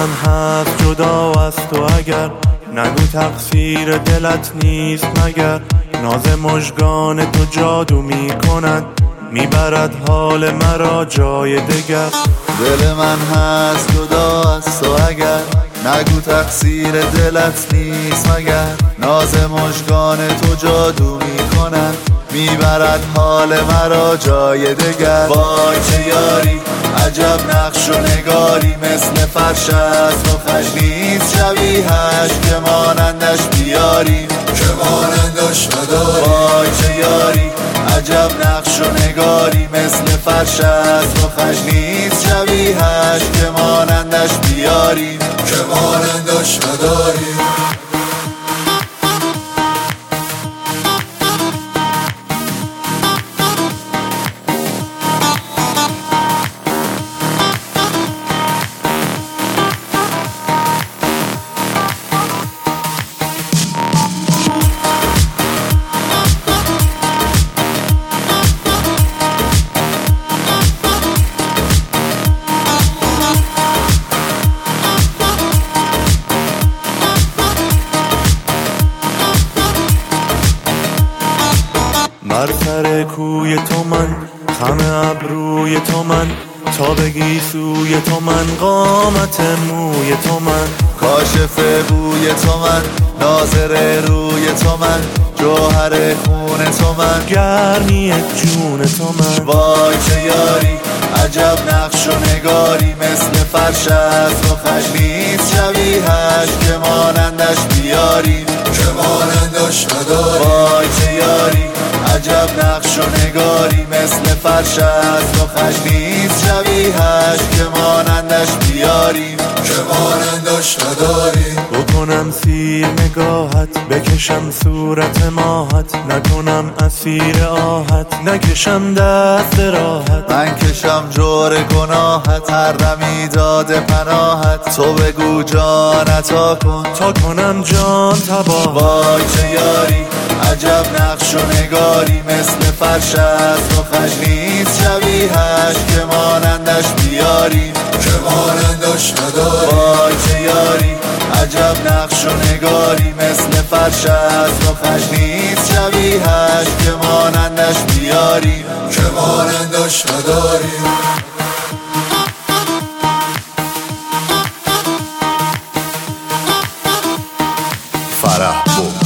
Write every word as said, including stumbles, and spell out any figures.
من هست جدا از تو، اگر نگو تقصیر دلت نیست مگر. ناز مژگان تو جادو می کند، میبرد حال مرا جای دگر. دل من هست جدا از تو، اگر نگو تقصیر دلت نیست مگر. ناز مژگان تو جادو می کند، میبرد حال مرا جای دگر. وای چه یاری عجب نقش و نگاری، مثل فرش است و خش نیست شبیهش، که مانندش بیاری که مانندش نداری. وای چه یاری عجب نقش و نگاری، مثل فرش است و خش نیست شبیهش، که مانندش بیاری که مانندش نداری. بر سر کوی تو من، خم ابروی تو من، تا بگی سوی تو من، قامت موی تو من، کاشف بوی تو من، ناظر روی تو من، جوهر خون تو من، گرمی جون تو من. وای چه یاری عجب نقش و نگاری، مثل فرش است و خش نیست شبیهش، که مانندش بیاری که مانندش نداری. وای چه یاری عجب نقش و نگاری، مثل فرش است و خش نیست شبیهش، که مانندش بیاری که مانندش نداری. بکنم سیر نگاهت، بکشم صورت ماهت، نکنم اسیر آهت، نکشم دست راحت. من کشم جور گناهت، هر دمی داده پناهت، تو بگو جان عطا کن تا کنم جان تباه. وای چه یاری عجب نقش و نگاری، مثل فرش است و خش نیست شبیهش، که مانندش بیاری که مانندش نداری. وای چه یاری عجب نقش و نگاری، مثل فرش است و خش نیست شبیهش، که مانندش بیاری که مانندش نداری. فرح بود.